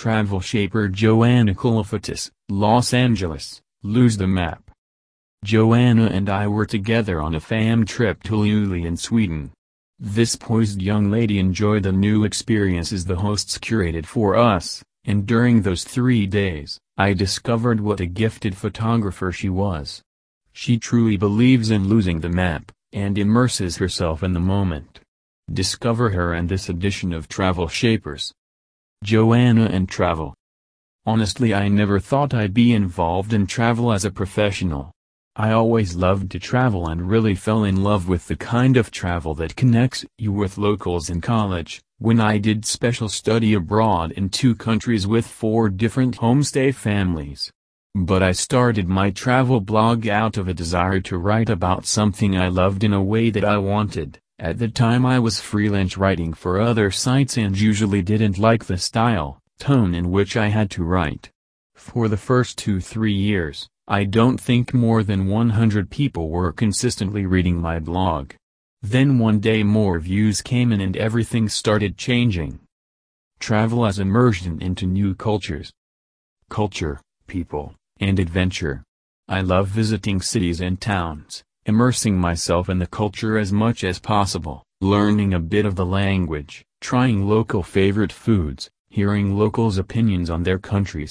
travel shaper Joanna Kalafatis, Los Angeles, lose the map. Joanna and I were together on a fam trip to Luleå in Sweden. This poised young lady enjoyed the new experiences the hosts curated for us, and during those 3 days, I discovered what a gifted photographer she was. She truly believes in losing the map, and immerses herself in the moment. Discover her in this edition of Travel Shapers. Joanna and Travel. Honestly, I never thought I'd be involved in travel as a professional. I always loved to travel and really fell in love with the kind of travel that connects you with locals in college, when I did special study abroad in 2 countries with 4 different homestay families. But I started my travel blog out of a desire to write about something I loved in a way that I wanted. At the time I was freelance writing for other sites and usually didn't like the style, tone in which I had to write. For the first 2-3 years, I don't think more than 100 people were consistently reading my blog. Then one day more views came in and everything started changing. Travel as immersion into new cultures. Culture, people, and adventure. I love visiting cities and towns, immersing myself in the culture as much as possible, learning a bit of the language, trying local favorite foods, hearing locals' opinions on their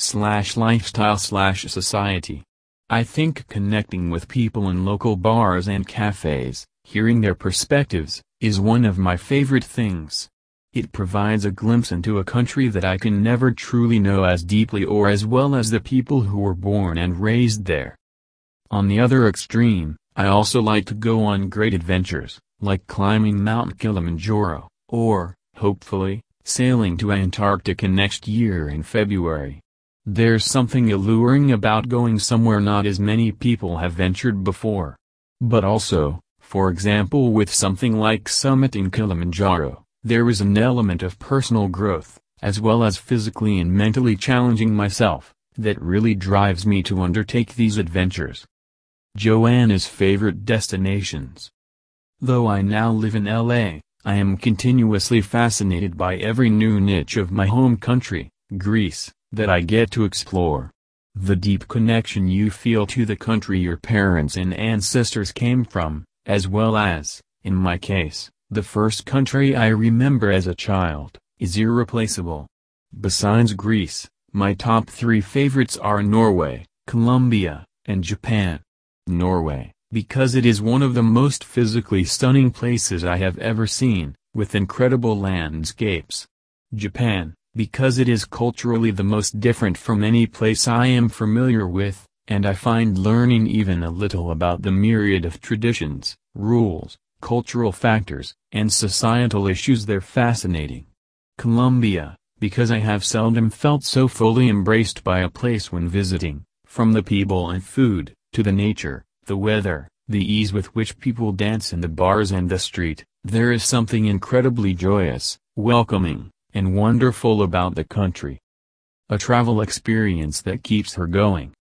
country/lifestyle/society. I think connecting with people in local bars and cafes, hearing their perspectives, is one of my favorite things. It provides a glimpse into a country that I can never truly know as deeply or as well as the people who were born and raised there. On the other extreme, I also like to go on great adventures, like climbing Mount Kilimanjaro, or, hopefully, sailing to Antarctica next year in February. There's something alluring about going somewhere not as many people have ventured before. But also, for example with something like summiting Kilimanjaro, there is an element of personal growth, as well as physically and mentally challenging myself, that really drives me to undertake these adventures. Joanna's favorite destinations. Though I now live in LA, I am continuously fascinated by every new niche of my home country, Greece, that I get to explore. The deep connection you feel to the country your parents and ancestors came from, as well as, in my case, the first country I remember as a child, is irreplaceable. Besides Greece, my top 3 favorites are Norway, Colombia, and Japan. Norway, because it is one of the most physically stunning places I have ever seen, with incredible landscapes. Japan, because it is culturally the most different from any place I am familiar with, and I find learning even a little about the myriad of traditions, rules, cultural factors, and societal issues there fascinating. Colombia, because I have seldom felt so fully embraced by a place when visiting, from the people and food, to the nature, the weather, the ease with which people dance in the bars and the street. There is something incredibly joyous, welcoming, and wonderful about the country. A travel experience that keeps her going.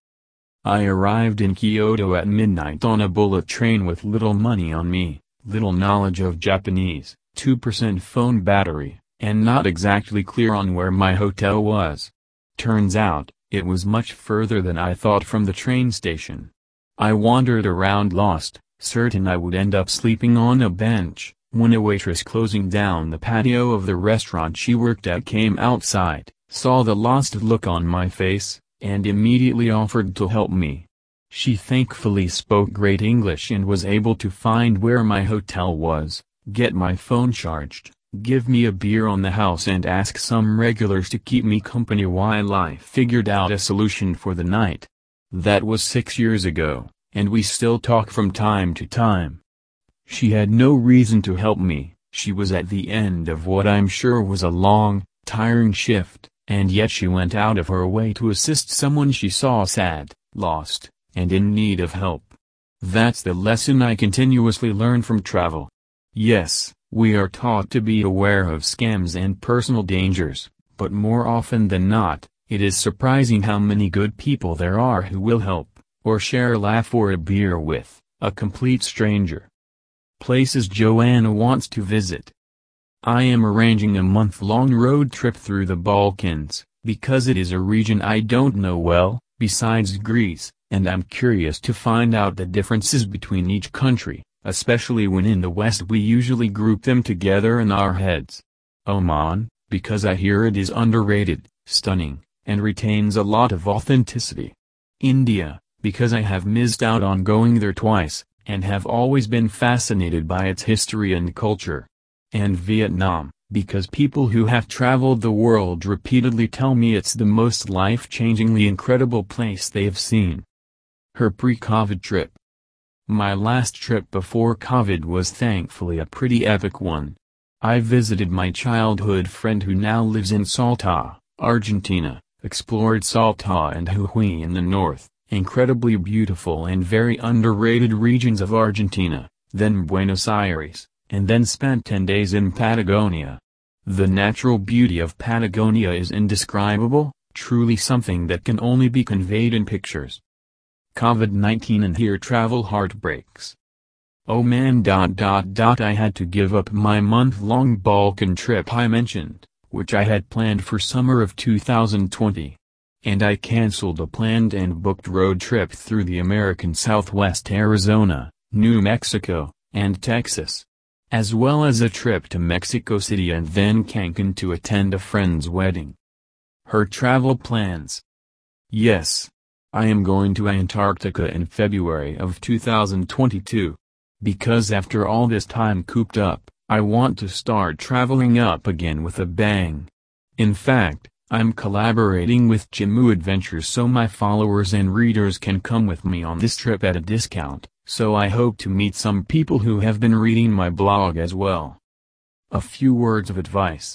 I arrived in Kyoto at midnight on a bullet train with little money on me, little knowledge of Japanese, 2% phone battery, and not exactly clear on where my hotel was. Turns out, it was much further than I thought from the train station. I wandered around lost, certain I would end up sleeping on a bench, when a waitress closing down the patio of the restaurant she worked at came outside, saw the lost look on my face, and immediately offered to help me. She thankfully spoke great English and was able to find where my hotel was, get my phone charged, give me a beer on the house and ask some regulars to keep me company while I figured out a solution for the night. That was 6 years ago, and we still talk from time to time. She had no reason to help me, she was at the end of what I'm sure was a long, tiring shift, and yet she went out of her way to assist someone she saw sad, lost, and in need of help. That's the lesson I continuously learn from travel. Yes, we are taught to be aware of scams and personal dangers, but more often than not, it is surprising how many good people there are who will help, or share a laugh or a beer with, a complete stranger. Places Joanna wants to visit. I am arranging a month-long road trip through the Balkans, because it is a region I don't know well, besides Greece, and I'm curious to find out the differences between each country, especially when in the West we usually group them together in our heads. Oman, because I hear it is underrated, stunning, and retains a lot of authenticity. India, because I have missed out on going there twice, and have always been fascinated by its history and culture. And Vietnam, because people who have traveled the world repeatedly tell me it's the most life-changingly incredible place they have seen. Her pre-COVID trip. My last trip before COVID was thankfully a pretty epic one. I visited my childhood friend who now lives in Salta, Argentina, explored Salta and Jujuy in the north, incredibly beautiful and very underrated regions of Argentina, then Buenos Aires, and then spent 10 days in Patagonia. The natural beauty of Patagonia is indescribable, truly something that can only be conveyed in pictures. COVID-19 and here travel heartbreaks. Oh man. I had to give up my month-long Balkan trip I mentioned, which I had planned for summer of 2020. And I cancelled a planned and booked road trip through the American Southwest, Arizona, New Mexico, and Texas, as well as a trip to Mexico City and then Cancun to attend a friend's wedding. Her travel plans. Yes. I am going to Antarctica in February of 2022. Because after all this time cooped up, I want to start traveling up again with a bang. In fact, I'm collaborating with Chimu Adventures so my followers and readers can come with me on this trip at a discount, so I hope to meet some people who have been reading my blog as well. A few words of advice.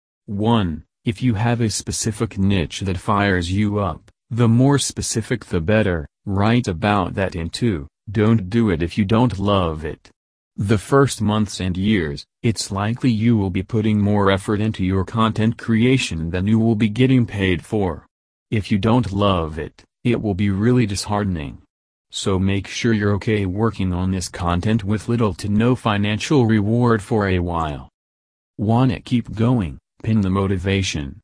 1. If you have a specific niche that fires you up, the more specific the better, write about that. And 2. Don't do it if you don't love it. The first months and years, it's likely you will be putting more effort into your content creation than you will be getting paid for. If you don't love it, it will be really disheartening. So make sure you're okay working on this content with little to no financial reward for a while. Wanna keep going? Pin the motivation.